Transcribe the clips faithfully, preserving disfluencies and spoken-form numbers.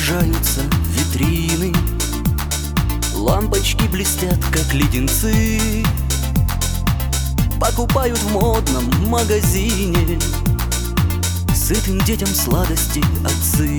Преображаются витрины, лампочки блестят, как леденцы. Покупают в модном магазине сытым детям сладости отцы.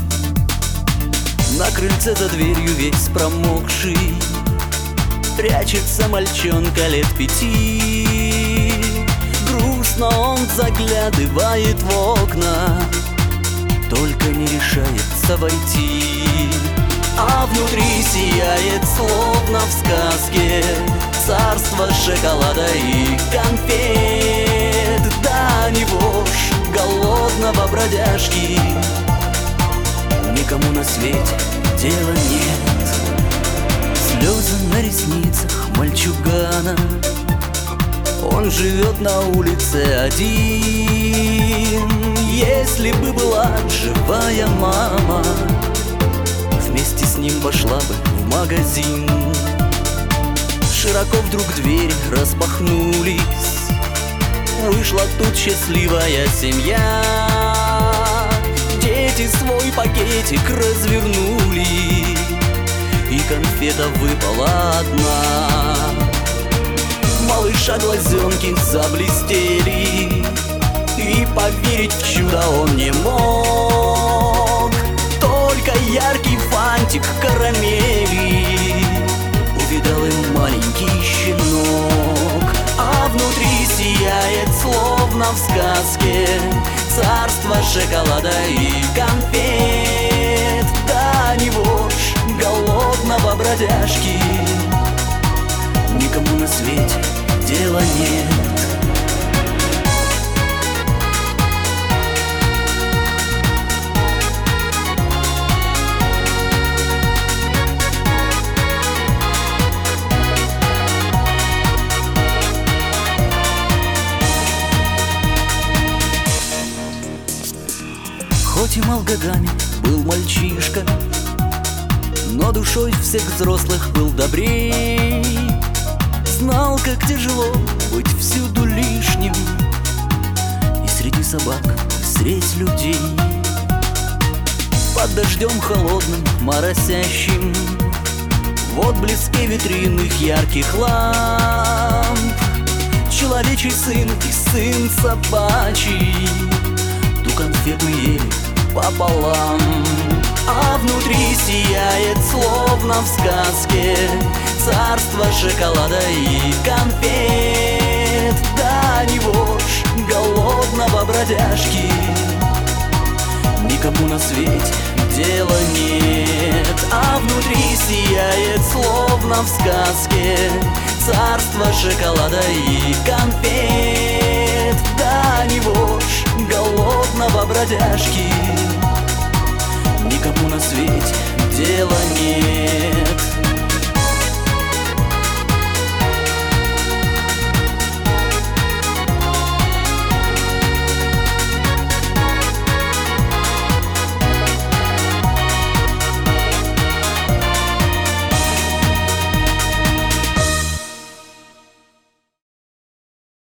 На крыльце за дверью весь промокший прячется мальчонка лет пяти. Грустно он заглядывает в окна, только не решается войти. А внутри сияет, словно в сказке, царство шоколада и конфет. До него ж голодного бродяжки никому на свете дела нет. Слезы на ресницах мальчугана, он живет на улице один. Если бы была живая мама, вместе с ним пошла бы в магазин. Широко вдруг двери распахнулись, вышла тут счастливая семья. Дети свой пакетик развернули, и конфета выпала одна. Малыша глазенки заблестели, и поверить в чудо он не мог. Только яркий фантик карамели увидал им маленький щенок. А внутри сияет, словно в сказке, царство шоколада и конфет. До него ж голодного бродяжки никому на свете дела нет. Хоть и мал годами был мальчишка, но душой всех взрослых был добрей. Знал, как тяжело быть всюду лишним, и среди собак, и средь людей. Под дождем холодным, моросящим, в отблеске витринных ярких ламп, человечий сын и сын собачий ту конфету ели пополам. А внутри сияет, словно в сказке, царство шоколада и конфет. До него ж голодного бродяжки никому на свете дела нет. А внутри сияет, словно в сказке, царство шоколада и конфет. До него ж голодного бродяжки никому на свете дела нет.